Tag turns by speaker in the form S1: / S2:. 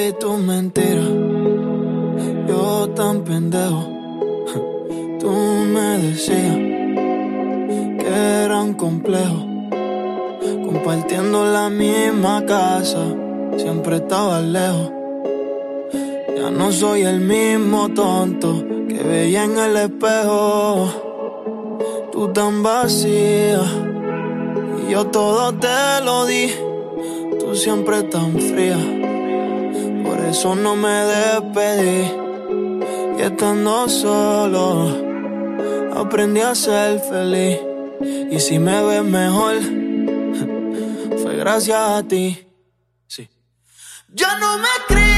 S1: y tus mentiras, yo tan pendejo. Tú me decías que era un complejo. Compartiendo la misma casa, siempre estaba lejos. Ya no soy el mismo tonto que veía en el espejo. Tú tan vacía y yo todo te lo di. Tú siempre tan fría, por eso no me despedí. Y estando solo, aprendí a ser feliz. Y si me ves mejor, fue gracias a ti. Sí. Ya no me creo.